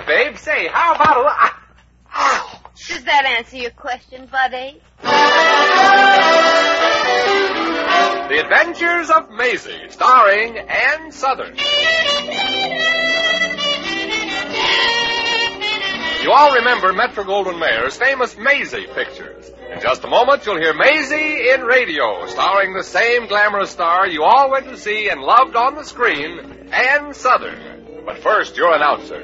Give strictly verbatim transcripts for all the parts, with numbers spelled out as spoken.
babe. Say, how about a... Ah, ah. Does that answer your question, Buddy? The Adventures of Maisie, starring Ann Sothern. You all remember Metro-Goldwyn-Mayer's famous Maisie pictures. In just a moment, you'll hear Maisie in radio, starring the same glamorous star you all went to see and loved on the screen, Ann Sothern. But first, your announcer.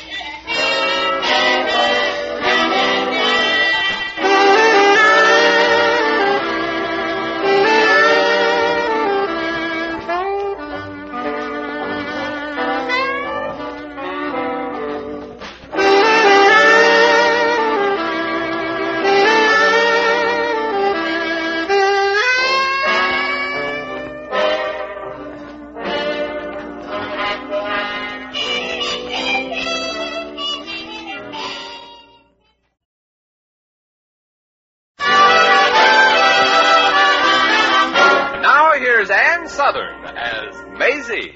Southern as Maisie.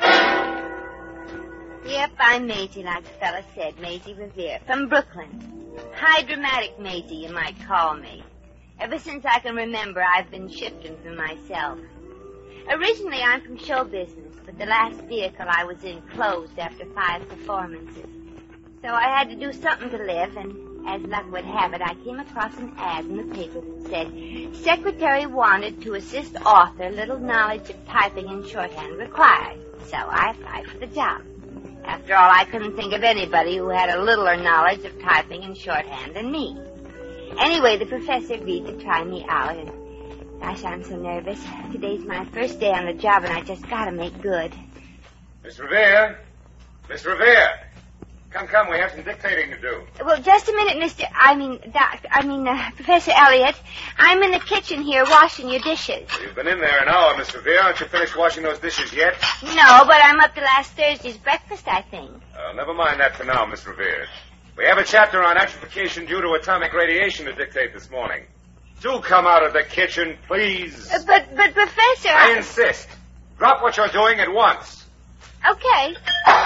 Yep, I'm Maisie, like the fella said, Maisie Revere, from Brooklyn. High dramatic Maisie, you might call me. Ever since I can remember, I've been shifting for myself. Originally, I'm from show business, but the last vehicle I was in closed after five performances. So I had to do something to live, and as luck would have it, I came across an ad in the paper that said, Secretary wanted to assist author, little knowledge of typing and shorthand required. So I applied for the job. After all, I couldn't think of anybody who had a littler knowledge of typing and shorthand than me. Anyway, the professor agreed to try me out, and gosh, I'm so nervous. Today's my first day on the job, and I just gotta make good. Miss Revere? Miss Revere! Come, come, we have some dictating to do. Well, just a minute, Mister I mean, Doc, I mean, uh, Professor Elliot. I'm in the kitchen here washing your dishes. Well, you've been in there an hour, Miss Revere. Aren't you finished washing those dishes yet? No, but I'm up to last Thursday's breakfast, I think. Oh, never mind that for now, Miss Revere. We have a chapter on atrophication due to atomic radiation to dictate this morning. Do come out of the kitchen, please. Uh, but, but, Professor... I, I insist. Drop what you're doing at once. Okay.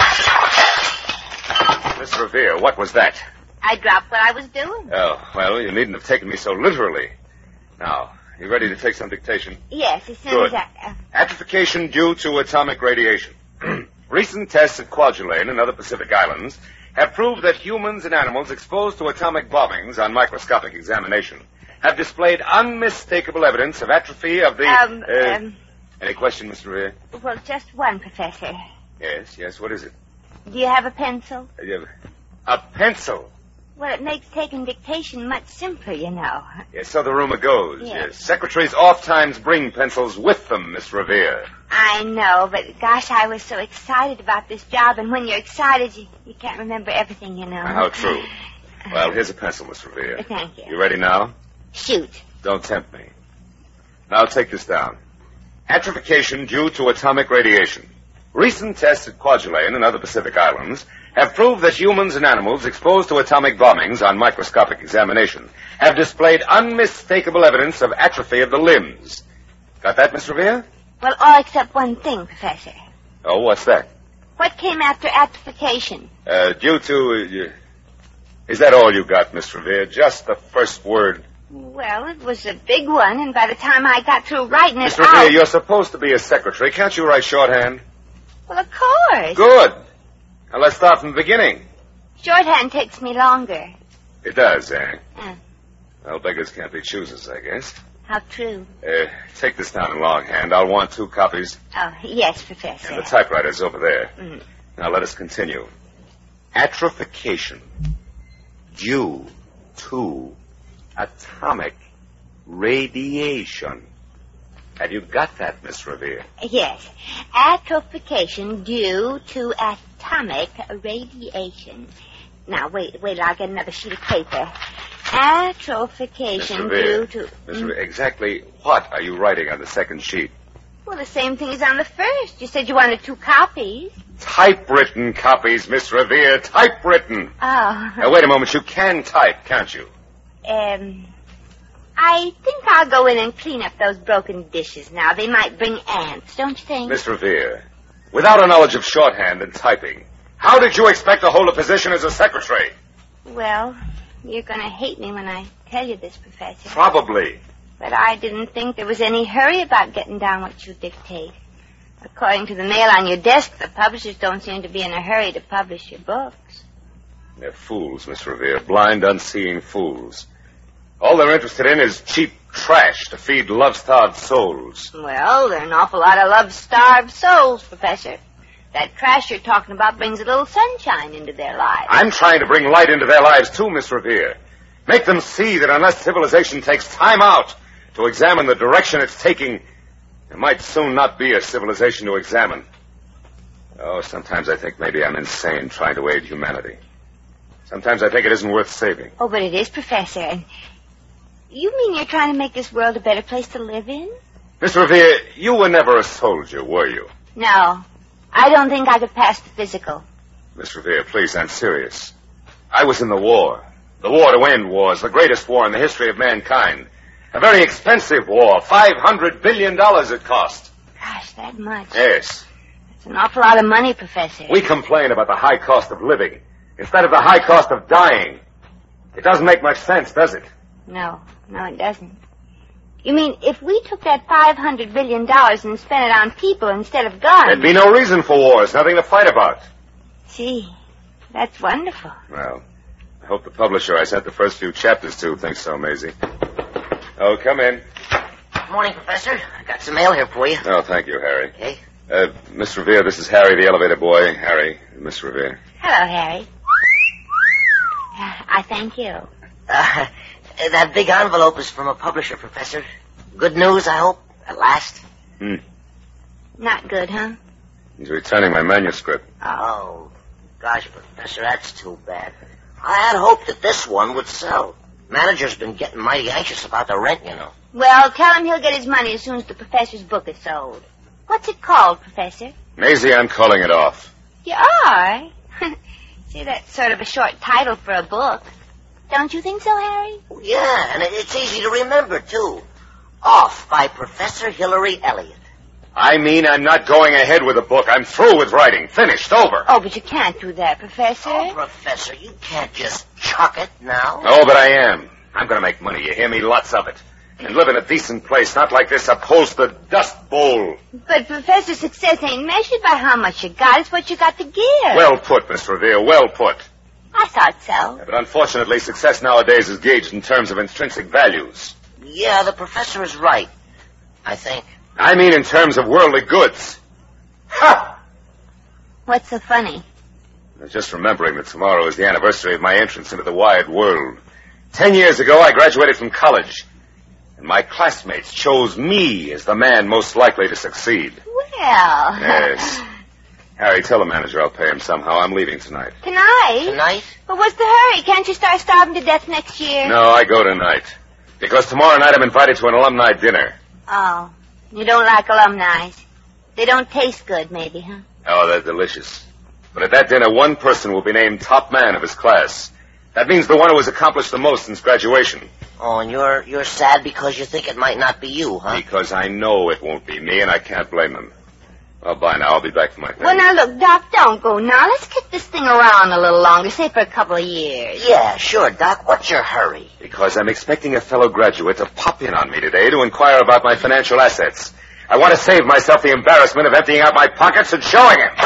Miss Revere, what was that? I dropped what I was doing. Oh, well, you needn't have taken me so literally. Now, you ready to take some dictation? Yes, as soon Good. as I... Uh... Atrophication due to atomic radiation. Recent tests at Kwajalein and other Pacific islands have proved that humans and animals exposed to atomic bombings on microscopic examination have displayed unmistakable evidence of atrophy of the... Um, uh, um... Any question, Mister Revere? Well, just one, Professor. Yes, yes, what is it? Do you have a pencil? Uh, you have a pencil? Well, it makes taking dictation much simpler, you know. Yes, so the rumor goes. Yes. Yes. Secretaries oft-times bring pencils with them, Miss Revere. I know, but gosh, I was so excited about this job, and when you're excited, you, you can't remember everything, you know. How true. Well, here's a pencil, Miss Revere. Thank you. You ready now? Shoot. Don't tempt me. Now take this down. Atrophication due to atomic radiation. Recent tests at Kwajalein and other Pacific islands have proved that humans and animals exposed to atomic bombings on microscopic examination have displayed unmistakable evidence of atrophy of the limbs. Got that, Miss Revere? Well, all except one thing, Professor. Oh, what's that? What came after atrophication? Uh, due to... Uh, is that all you got, Miss Revere? Just the first word? Well, it was a big one, and by the time I got through writing it Miss Revere, out... you're supposed to be a secretary. Can't you write shorthand? Well, of course. Good. Now, let's start from the beginning. Shorthand takes me longer. It does, eh? Uh, Well, beggars can't be choosers, I guess. how true. Uh, take this down in longhand. I'll want two copies. Oh, yes, Professor. And the typewriter's over there. Mm. Now, let us continue. Atrophication due to atomic radiation. Have you got that, Miss Revere? Yes. Atrophication due to atomic radiation. Now, wait, wait, I'll get another sheet of paper. Atrophication due to... Miss Revere, exactly what are you writing on the second sheet? Well, the same thing as on the first. You said you wanted two copies. Typewritten copies, Miss Revere. Typewritten. Oh. Now, wait a moment. You can type, can't you? Um... I think I'll go in and clean up those broken dishes now. They might bring ants, don't you think? Miss Revere, without a knowledge of shorthand and typing, How did you expect to hold a position as a secretary? Well, you're going to hate me when I tell you this, Professor. Probably. But I didn't think there was any hurry about getting down what you dictate. According to the mail on your desk, the publishers don't seem to be in a hurry to publish your books. They're fools, Miss Revere. Blind, unseeing fools. All they're interested in is cheap trash to feed love-starved souls. Well, there are an awful lot of love-starved souls, Professor. That trash you're talking about brings a little sunshine into their lives. I'm trying to bring light into their lives, too, Miss Revere. Make them see that unless civilization takes time out to examine the direction it's taking, there might soon not be a civilization to examine. Oh, sometimes I think maybe I'm insane trying to aid humanity. Sometimes I think it isn't worth saving. Oh, but it is, Professor. And you mean you're trying to make this world a better place to live in? Miss Revere, you were never a soldier, were you? No. I don't think I could pass the physical. Miss Revere, please, I'm serious. I was in the war. The war to end wars, the greatest war in the history of mankind. A very expensive war. Five hundred billion dollars it cost. Gosh, that much. Yes. That's an awful lot of money, Professor. We complain about the high cost of living instead of the high cost of dying. It doesn't make much sense, does it? No, no, it doesn't. You mean if we took that five hundred billion dollars and spent it on people instead of guns? There'd be no reason for wars, nothing to fight about. Gee, that's wonderful. Well, I hope the publisher I sent the first few chapters to thinks so, Maisie. Oh, come in. Good morning, Professor. I got some mail here for you. Oh, thank you, Harry. Okay. Uh, Miss Revere, this is Harry, the elevator boy. Harry, Miss Revere. Hello, Harry. Uh, I thank you. Uh, that big envelope is from a publisher, Professor. Good news, I hope, at last. Hmm. Not good, huh? He's returning my manuscript. Oh, gosh, Professor, that's too bad. I had hoped that this one would sell. Manager's been getting mighty anxious about the rent, you know. Well, tell him he'll get his money as soon as the professor's book is sold. What's it called, Professor? Maisie, I'm calling it off. You are? See, that's sort of a short title for a book. Don't you think so, Harry? Yeah, and it's easy to remember, too. Off by Professor Hillary Elliott. I mean, I'm not going ahead with the book. I'm through with writing. Finished. Over. Oh, but you can't do that, Professor. Oh, Professor, you can't just chuck it now. Oh, but I am. I'm going to make money. You hear me? Lots of it. And live in a decent place, not like this upholstered dust bowl. But, Professor, success ain't measured by how much you got. It's what you got to give. Well put, Miss Revere. Well put. I thought so. But unfortunately, success nowadays is gauged in terms of intrinsic values. Yeah, the professor is right, I think. I mean in terms of worldly goods. Ha! What's so funny? I was just remembering that tomorrow is the anniversary of my entrance into the wide world. Ten years ago, I graduated from college. And my classmates chose me as the man most likely to succeed. Well. Yes. Harry, tell the manager I'll pay him somehow. I'm leaving tonight. Tonight? Tonight? But what's the hurry? Can't you start starving to death next year? No, I go tonight. Because tomorrow night I'm invited to an alumni dinner. Oh. You don't like alumni. They don't taste good, maybe, huh? Oh, they're delicious. But at that dinner, one person will be named top man of his class. That means the one who has accomplished the most since graduation. Oh, and you're you're sad because you think it might not be you, huh? Because I know it won't be me, and I can't blame them. Well, bye now. I'll be back for my thing. Well, now, look, Doc, don't go now. Let's kick this thing around a little longer, say for a couple of years. Yeah, sure, Doc. What's your hurry? Because I'm expecting a fellow graduate to pop in on me today to inquire about my financial assets. I want to save myself the embarrassment of emptying out my pockets and showing him.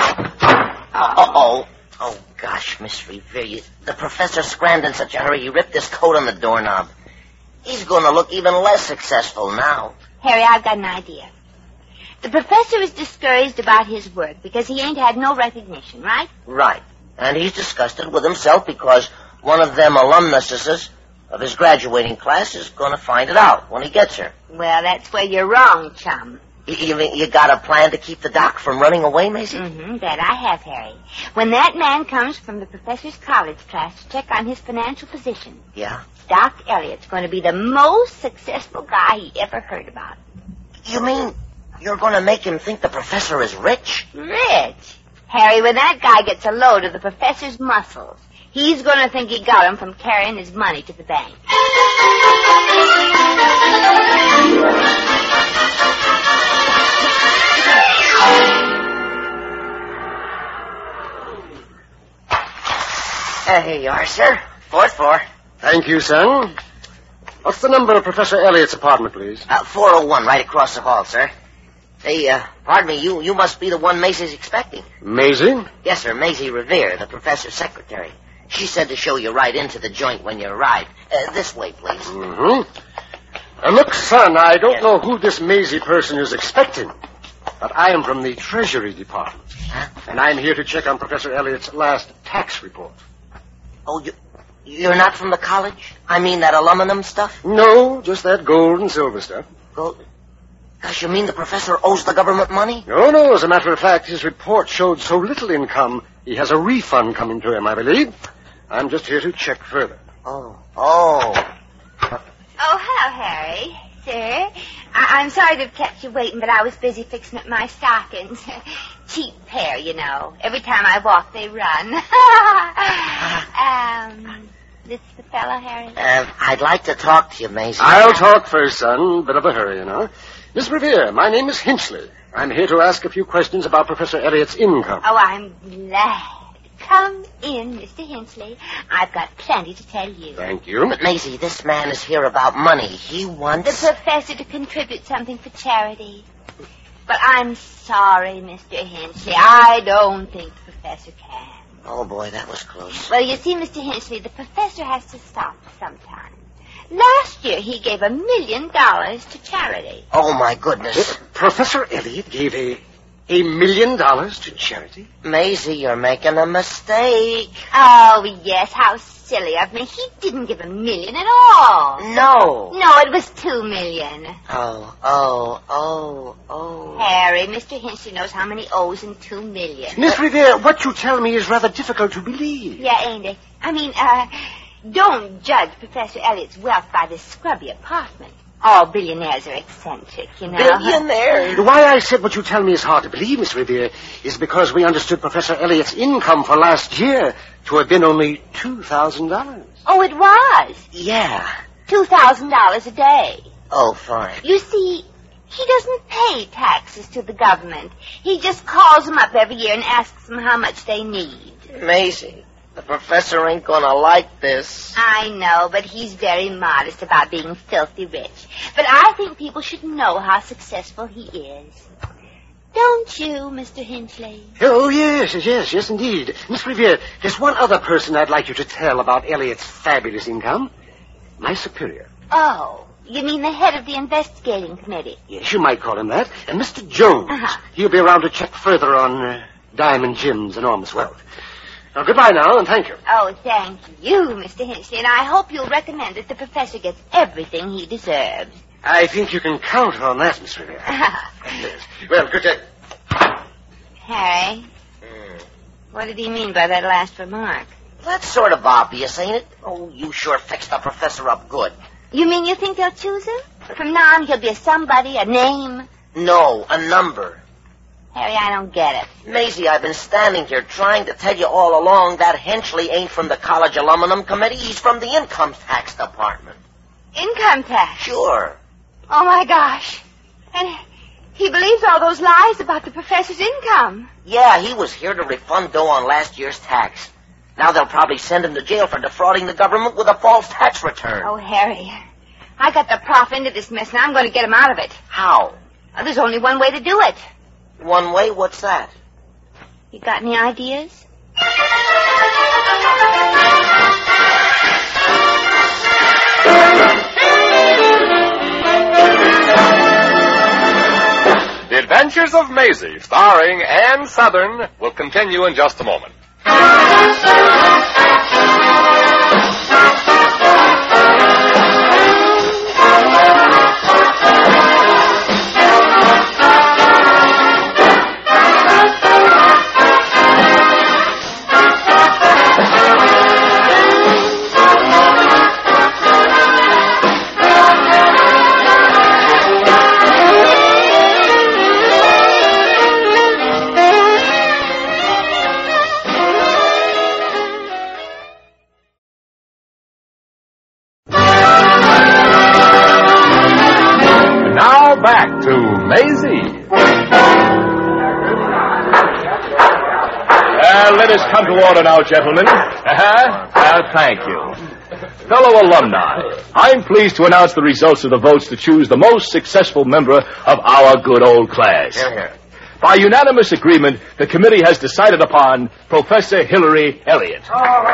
Uh-oh. Oh, gosh, Miss Revere, you, the professor scrammed in such a hurry, he ripped his coat on the doorknob. He's going to look even less successful now. Harry, I've got an idea. The professor is discouraged about his work because he ain't had no recognition, right? Right. And he's disgusted with himself because one of them alumnuses of his graduating class is going to find it out when he gets here. Well, that's where you're wrong, chum. You, you, mean you got a plan to keep the doc from running away, Maisie? Mm-hmm, that I have, Harry. When that man comes from the professor's college class to check on his financial position, yeah, Doc Elliott's going to be the most successful guy he ever heard about. You mean you're going to make him think the professor is rich? Rich? Harry, when that guy gets a load of the professor's muscles, he's going to think he got them from carrying his money to the bank. Uh, here you are, sir. Fourth floor. Thank you, son. What's the number of Professor Elliott's apartment, please? Uh, four oh one, right across the hall, sir. Hey, uh, pardon me, you, you must be the one Maisie's expecting. Maisie? Yes, sir, Maisie Revere, the professor's secretary. She said to show you right into the joint when you arrived. Uh, this way, please. Mm-hmm. Uh, look, son, I don't yes. know who this Maisie person is expecting, but I am from the Treasury Department, huh? and I'm here to check on Professor Elliott's last tax report. Oh, you, you're not from the college? I mean that aluminum stuff? No, just that gold and silver stuff. Gold? Gosh, you mean the professor owes the government money? No, no. As a matter of fact, his report showed so little income, he has a refund coming to him, I believe. I'm just here to check further. Oh. Oh. Oh, hello, Harry. Sir. I- I'm sorry to have kept you waiting, but I was busy fixing up my stockings. Cheap pair, you know. Every time I walk, they run. um, this the fellow, Harry? Uh, I'd like to talk to you, Maisie. I'll talk first, son. Bit of a hurry, you know. Miss Revere, my name is Hinchley. I'm here to ask a few questions about Professor Elliott's income. Oh, I'm glad. Come in, Mister Hinchley. I've got plenty to tell you. Thank you. But, Maisie, this man is here about money. He wants... The professor to contribute something for charity. But I'm sorry, Mister Hinchley. I don't think the professor can. Oh, boy, that was close. Well, you see, Mister Hinchley, the professor has to stop sometime. Last year, he gave a million dollars to charity. Oh, my goodness. Uh, Professor Elliott gave a... A million dollars to charity? Maisie, you're making a mistake. Oh, yes, how silly of me. He didn't give a million at all. No. No, it was two million. Oh, oh, oh, oh. Harry, Mister Hinchley knows how many O's in two million. Miss Revere, what you tell me is rather difficult to believe. Yeah, ain't it? I mean, uh, don't judge Professor Elliott's wealth by this scrubby apartment. All billionaires are eccentric, you know. Billionaires? Why I said what you tell me is hard to believe, Miss Revere, is because we understood Professor Elliott's income for last year to have been only two thousand dollars. Oh, it was? Yeah. two thousand dollars a day. Oh, fine. You see, he doesn't pay taxes to the government. He just calls them up every year and asks them how much they need. Maisie, the professor ain't gonna like this. I know, but he's very modest about being filthy rich. But I think people should know how successful he is. Don't you, Mister Hinchley? Oh, yes, yes, yes, indeed. Miss Revere, there's one other person I'd like you to tell about Elliott's fabulous income. My superior. Oh, you mean the head of the investigating committee? Yes, you might call him that. And Mister Jones. Uh-huh. He'll be around to check further on uh, Diamond Jim's enormous wealth. Now, goodbye now, and thank you. Oh, thank you, Mister Hinchley, and I hope you'll recommend that the professor gets everything he deserves. I think you can count on that, Miss Revere. Yes. Well, good day. Harry, Mm. what did he mean by that last remark? That's sort of obvious, ain't it? Oh, you sure fixed the professor up good. You mean you think they'll choose him? From now on, he'll be a somebody, a name? No, a number. Harry, I don't get it. Maisie, I've been standing here trying to tell you all along that Hinchley ain't from the college aluminum committee. He's from the income tax department. Income tax? Sure. Oh, my gosh. And he believes all those lies about the professor's income. Yeah, he was here to refund dough on last year's tax. Now they'll probably send him to jail for defrauding the government with a false tax return. Oh, Harry, I got the prof into this mess, and I'm going to get him out of it. How? Well, there's only one way to do it. One way? What's that? You got any ideas? The Adventures of Maisie, starring Ann Southern, will continue in just a moment. Back to Maisie. Well, is come to order now, gentlemen. Uh-huh. Uh, thank you. Fellow alumni, I'm pleased to announce the results of the votes to choose the most successful member of our good old class. Here, here. By unanimous agreement, the committee has decided upon Professor Hillary Elliott.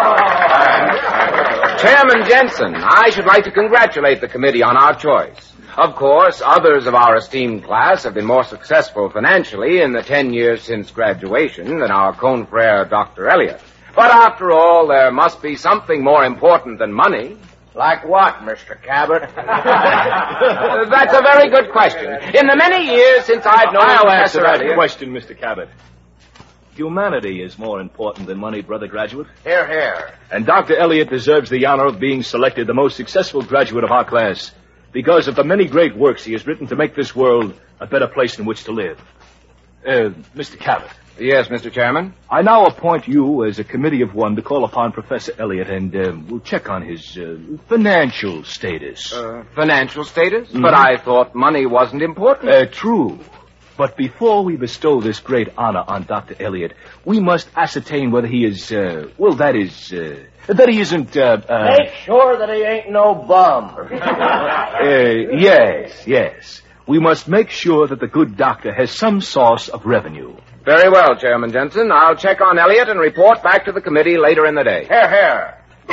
Chairman Jensen, I should like to congratulate the committee on our choice. Of course, others of our esteemed class have been more successful financially in the ten years since graduation than our confrere Doctor Elliott. But after all, there must be something more important than money. Like what, Mister Cabot? That's a very good question. In the many years since I've known I'll answer Professor that Elliott... question, Mister Cabot. Humanity is more important than money, brother graduate. Here, here. And Doctor Elliott deserves the honor of being selected the most successful graduate of our class because of the many great works he has written to make this world a better place in which to live. Uh, Mister Cabot. Yes, Mister Chairman? I now appoint you as a committee of one to call upon Professor Elliott and uh, we'll check on his uh, financial status. Uh, financial status? Mm-hmm. But I thought money wasn't important. Uh, true. But before we bestow this great honor on Doctor Elliott, we must ascertain whether he is, uh, well, that is, uh, that he isn't, uh, uh... Make sure that he ain't no bum. uh, yes, yes. We must make sure that the good doctor has some source of revenue. Very well, Chairman Jensen. I'll check on Elliott and report back to the committee later in the day. Here, here.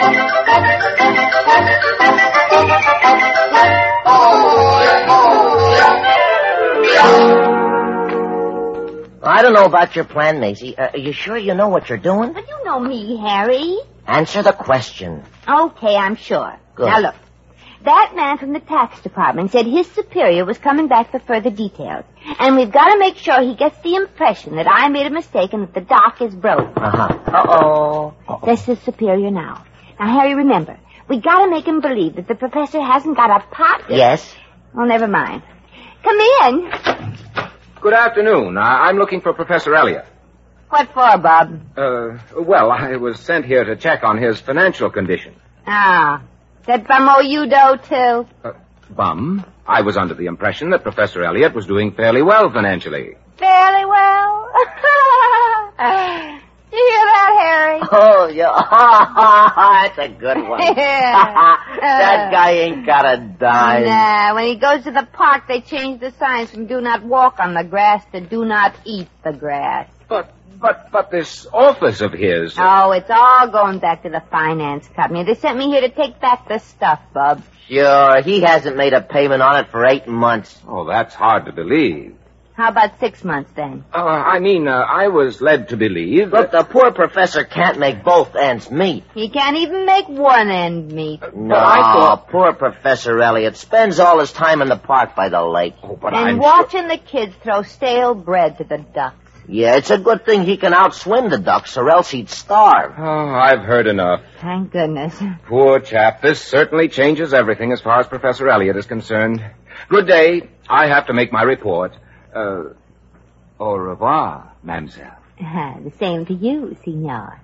I don't know about your plan, Maisie. Uh, are you sure you know what you're doing? Well, you know me, Harry. Answer the question. Okay, I'm sure. Good. Now, look. That man from the tax department said his superior was coming back for further details. And we've got to make sure he gets the impression that I made a mistake and that the doc is broke. Uh-huh. Uh-oh. Uh-oh. That's his superior now. Now, Harry, remember, we got to make him believe that the professor hasn't got a pocket. Yes? Oh, never mind. Come in. Good afternoon. Uh, I'm looking for Professor Elliott. What for, Bob? Uh, well, I was sent here to check on his financial condition. Ah. That bum owe you dough, too? Uh, bum? I was under the impression that Professor Elliott was doing fairly well financially. Fairly well? You hear that, Harry? Oh, yeah. That's a good one. That guy ain't got a dime. Nah, when he goes to the park, they change the signs from do not walk on the grass to do not eat the grass. But, but, but this office of his... Oh, it's all going back to the finance company. They sent me here to take back the stuff, Bub. Sure, he hasn't made a payment on it for eight months. Oh, that's hard to believe. How about six months, then? Uh, I mean, uh, I was led to believe... Look, that... the poor professor can't make both ends meet. He can't even make one end meet. No, I thought... poor Professor Elliott spends all his time in the park by the lake. Oh, but and I'm watching sure... the kids throw stale bread to the ducks. Yeah, it's a good thing he can outswim the ducks, or else he'd starve. Oh, I've heard enough. Thank goodness. Poor chap. This certainly changes everything as far as Professor Elliott is concerned. Good day. I have to make my report. Uh, au revoir, mademoiselle. Uh, the same to you, senor.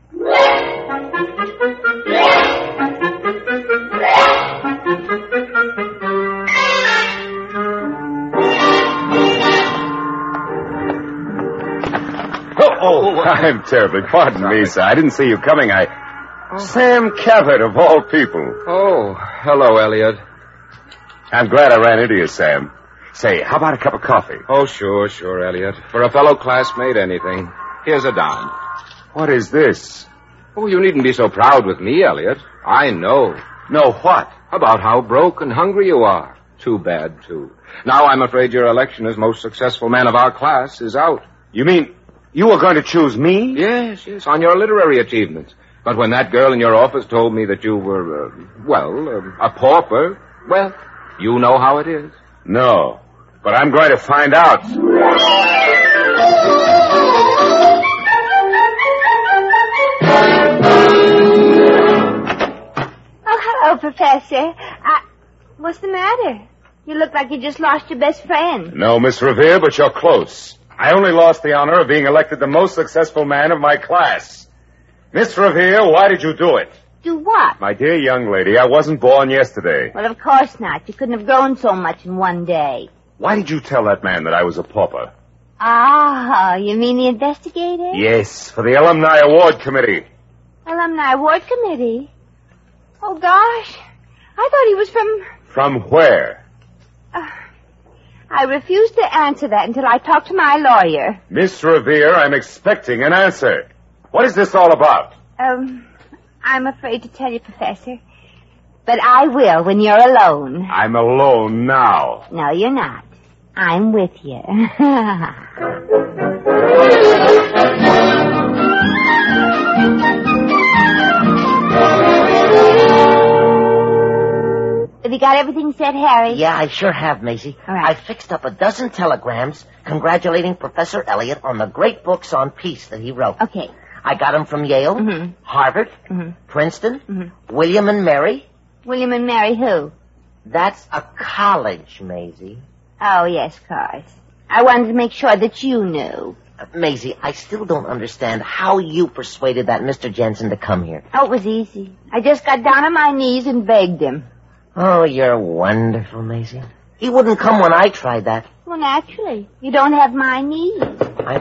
Oh, I'm terribly. Pardon me, sir. I didn't see you coming. I... Oh. Sam Cabot, of all people. Oh, hello, Elliot. I'm glad I ran into you, Sam. Say, how about a cup of coffee? Oh, sure, sure, Elliot. For a fellow classmate, anything. Here's a dime. What is this? Oh, you needn't be so proud with me, Elliot. I know. Know what? About how broke and hungry you are. Too bad, too. Now I'm afraid your election as most successful man of our class is out. You mean you were going to choose me? Yes, yes, on your literary achievements. But when that girl in your office told me that you were, uh, well, uh, a pauper, well, you know how it is. No, but I'm going to find out. Oh, hello, Professor. I... What's the matter? You look like you just lost your best friend. No, Miss Revere, but you're close. I only lost the honor of being elected the most successful man of my class. Miss Revere, why did you do it? Do what? My dear young lady, I wasn't born yesterday. Well, of course not. You couldn't have grown so much in one day. Why did you tell that man that I was a pauper? Ah, you mean the investigator? Yes, for the Alumni Award Committee. Alumni Award Committee? Oh, gosh. I thought he was from... From where? Uh, I refuse to answer that until I talk to my lawyer. Miss Revere, I'm expecting an answer. What is this all about? Um, I'm afraid to tell you, Professor. But I will when you're alone. I'm alone now. No, you're not. I'm with you. Have you got everything set, Harry? Yeah, I sure have, Maisie. All right. I fixed up a dozen telegrams congratulating Professor Elliott on the great books on peace that he wrote. Okay. I got them from Yale, Mm-hmm. Harvard, Mm-hmm. Princeton, Mm-hmm. William and Mary. William and Mary who? That's a college, Maisie. Oh, yes, of course. I wanted to make sure that you knew. Uh, Maisie, I still don't understand how you persuaded that Mister Jensen to come here. Oh, it was easy. I just got down on my knees and begged him. Oh, you're wonderful, Maisie. He wouldn't come when I tried that. Well, naturally. You don't have my knees. I...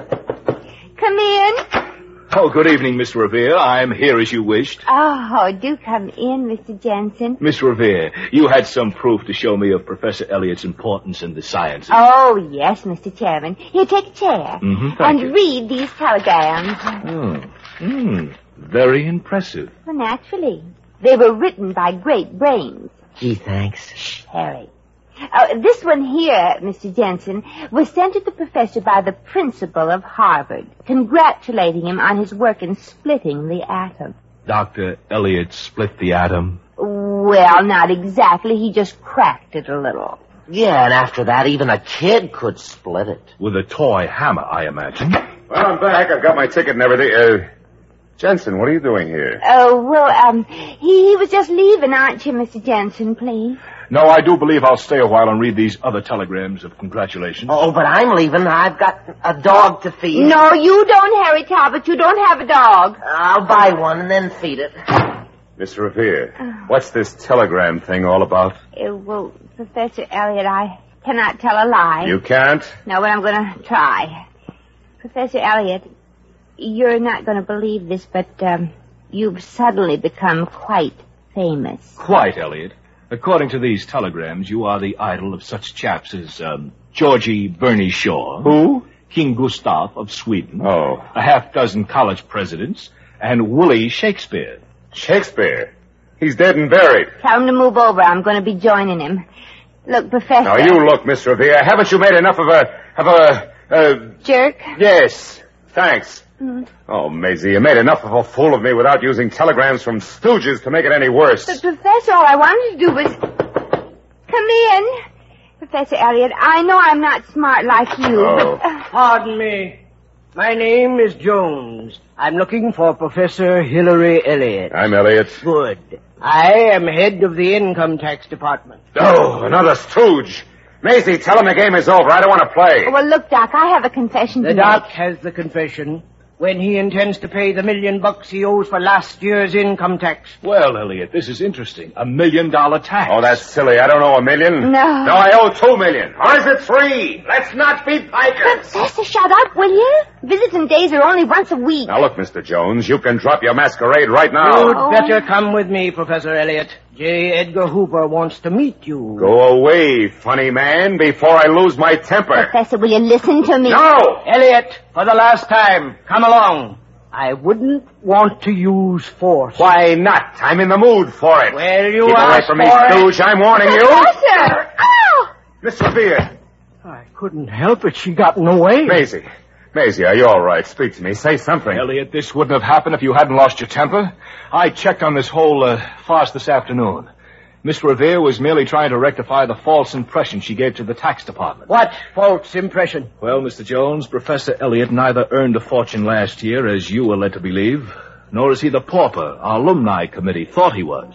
Come in. Oh, good evening, Miss Revere. I'm here as you wished. Oh, do come in, Mister Jensen. Miss Revere, you had some proof to show me of Professor Elliott's importance in the sciences. Oh, yes, Mister Chairman. Here, take a chair. Mm-hmm, thank and you. read these telegrams. Hmm. Hmm. Very impressive. Well, naturally. They were written by great brains. Gee, thanks. Shh, Harry. Uh, this one here, Mister Jensen, was sent to the professor by the principal of Harvard, congratulating him on his work in splitting the atom. Doctor Elliott split the atom. Well, not exactly. He just cracked it a little. Yeah, and after that, even a kid could split it. With a toy hammer, I imagine. Well, I'm back. I've got my ticket and everything. Uh, Jensen, what are you doing here? Oh, well, um, he, he was just leaving, aren't you, Mister Jensen, please? No, I do believe I'll stay a while and read these other telegrams of congratulations. Oh, but I'm leaving. I've got a dog to feed. No, you don't, Harry Talbot. You don't have a dog. I'll buy one and then feed it. Miss Revere, what's this telegram thing all about? Uh, well, Professor Elliott, I cannot tell a lie. You can't? No, but I'm going to try. Professor Elliott, you're not going to believe this, but um, you've suddenly become quite famous. Quite, Elliot. According to these telegrams, you are the idol of such chaps as um, Georgie Berney Shaw. Who? King Gustav of Sweden. Oh. A half dozen college presidents. And Willie Shakespeare. Shakespeare? He's dead and buried. Tell him to move over. I'm going to be joining him. Look, Professor... Now, you look, Miss Revere. Haven't you made enough of a... of a... Uh, Jerk? yes. Thanks. Mm. Oh, Maisie, you made enough of a fool of me without using telegrams from stooges to make it any worse. But, Professor, all I wanted to do was... Come in. Professor Elliott, I know I'm not smart like you, Oh. but... Uh, Pardon me. My name is Jones. I'm looking for Professor Hilary Elliott. I'm Elliot. Good. I am head of the Income Tax Department. Oh, another stooge. Maisie, tell him the game is over. I don't want to play. well, look, Doc, I have a confession The to doc make. has the confession when he intends to pay the million bucks he owes for last year's income tax. Well, Elliot, this is interesting. A million dollar tax. Oh, that's silly. I don't owe a million. No. No, I owe two million. Or is it three? Let's not be pikers. Professor, shut up, will you? Visiting days are only once a week. Now, look, Mister Jones, you can drop your masquerade right now. You'd Oh. better come with me, Professor Elliott. J. Edgar Hoover wants to meet you. Go away, funny man, before I lose my temper. Professor, will you listen to me? No! Elliott, for the last time, come along. I wouldn't want to use force. Why not? I'm in the mood for it. Well, you Keep away asked from me, for it. stooge. I'm warning you. Professor! Oh! Miss Revere. I couldn't help it. She got in the way. Maisie. Maisie, are you all right? Speak to me. Say something. Elliot, this wouldn't have happened if you hadn't lost your temper. I checked on this whole uh, farce this afternoon. Miss Revere was merely trying to rectify the false impression she gave to the tax department. What false impression? Well, Mister Jones, Professor Elliott neither earned a fortune last year, as you were led to believe, nor is he the pauper our alumni committee thought he was.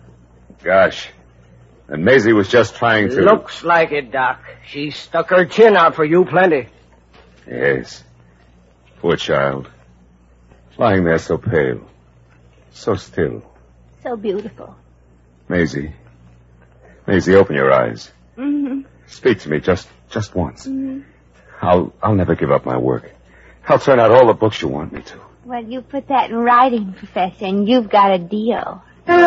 Gosh. And Maisie was just trying to... Looks like it, Doc. She stuck her chin out for you plenty. Yes. Poor child. Lying there so pale. So still. So beautiful. Maisie. Maisie, open your eyes. Mm-hmm. Speak to me just just once. Mm-hmm. I'll, I'll never give up my work. I'll turn out all the books you want me to. Well, you put that in writing, Professor, and you've got a deal.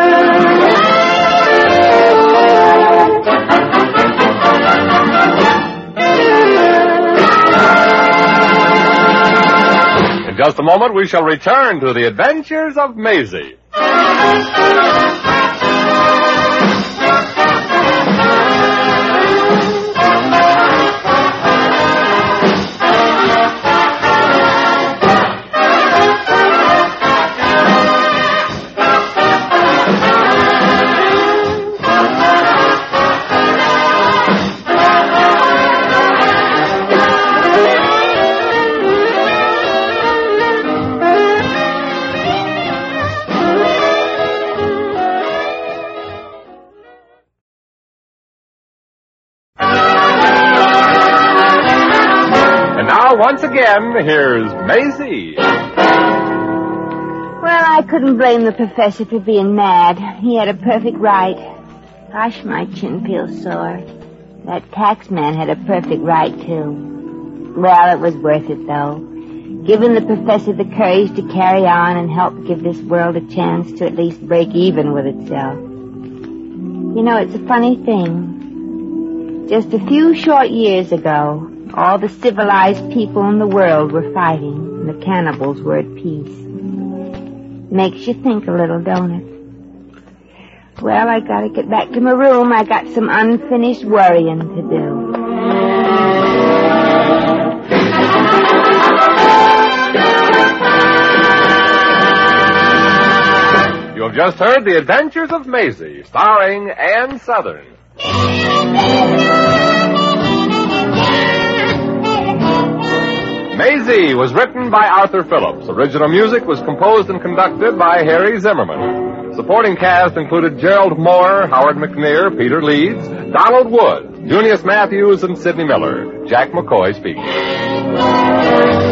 In just a moment, we shall return to the adventures of Maisie. Once again, here's Maisie. Well, I couldn't blame the professor for being mad. He had a perfect right. Gosh, my chin feels sore. That tax man had a perfect right, too. Well, it was worth it, though. Giving the professor the courage to carry on and help give this world a chance to at least break even with itself. You know, it's a funny thing. Just a few short years ago, all the civilized people in the world were fighting, and the cannibals were at peace. Makes you think a little, don't it? Well, I gotta get back to my room. I got some unfinished worrying to do. You have just heard The Adventures of Maisie, starring Ann Sothern. Maisie was written by Arthur Phillips. Original music was composed and conducted by Harry Zimmerman. Supporting cast included Gerald Moore, Howard McNear, Peter Leeds, Donald Wood, Junius Matthews, and Sidney Miller. Jack McCoy speaking.